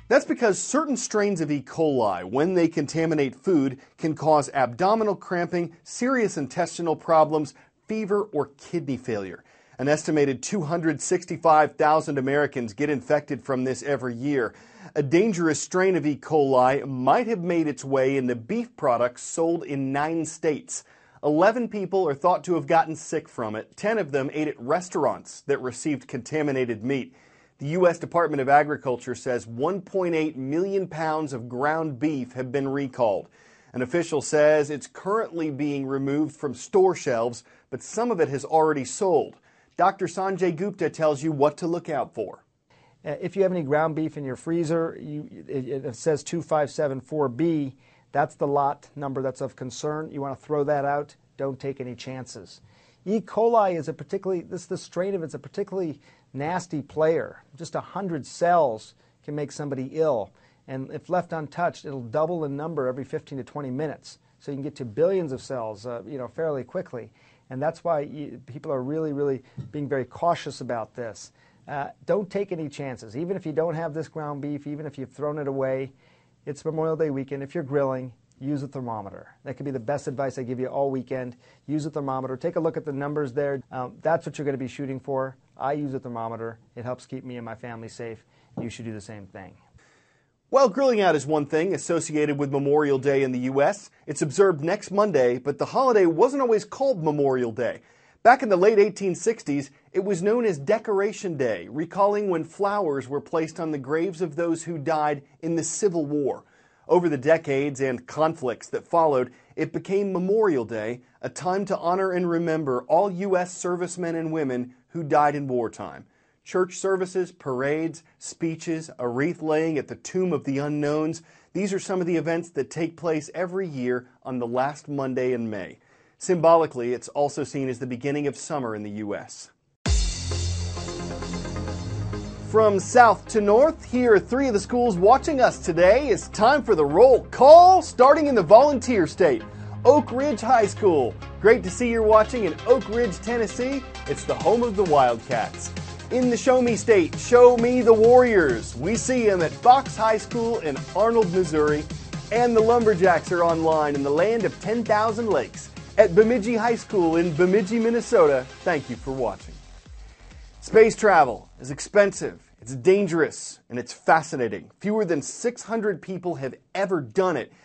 That's because certain strains of E. coli, when they contaminate food, can cause abdominal cramping, serious intestinal problems, fever, or kidney failure. An estimated 265,000 Americans get infected from this every year. A dangerous strain of E. coli might have made its way into beef products sold in 9 states. 11 people are thought to have gotten sick from it. 10 of them ate at restaurants that received contaminated meat. The U.S. Department of Agriculture says 1.8 million pounds of ground beef have been recalled. An official says it's currently being removed from store shelves, but some of it has already sold. Dr. Sanjay Gupta tells you what to look out for. If you have any ground beef in your freezer, it says 2574B. That's the lot number that's of concern. You want to throw that out. Don't take any chances. E. coli is the strain of it's a particularly nasty player. Just 100 cells can make somebody ill. And if left untouched, it'll double in number every 15 to 20 minutes. So you can get to billions of cells, fairly quickly. And that's why people are really being very cautious about this. Don't take any chances. Even if you don't have this ground beef, even if you've thrown it away, it's Memorial Day weekend. If you're grilling, use a thermometer. That could be the best advice I give you all weekend. Use a thermometer. Take a look at the numbers there. That's what you're going to be shooting for. I use a thermometer. It helps keep me and my family safe. You should do the same thing. Well, grilling out is one thing associated with Memorial Day in the U.S. It's observed next Monday, but the holiday wasn't always called Memorial Day. Back in the late 1860s, it was known as Decoration Day, recalling when flowers were placed on the graves of those who died in the Civil War. Over the decades and conflicts that followed, it became Memorial Day, a time to honor and remember all U.S. servicemen and women who died in wartime. Church services, parades, speeches, a wreath laying at the Tomb of the Unknowns. These are some of the events that take place every year on the last Monday in May. Symbolically, it's also seen as the beginning of summer in the U.S. From south to north, here are 3 of the schools watching us today. It's time for the roll call, starting in the volunteer state. Oak Ridge High School. Great to see you're watching in Oak Ridge, Tennessee. It's the home of the Wildcats. In the Show Me State, show me the Warriors. We see them at Fox High School in Arnold, Missouri. And the Lumberjacks are online in the land of 10,000 lakes at Bemidji High School in Bemidji, Minnesota. Thank you for watching. Space travel is expensive, it's dangerous, and it's fascinating. Fewer than 600 people have ever done it.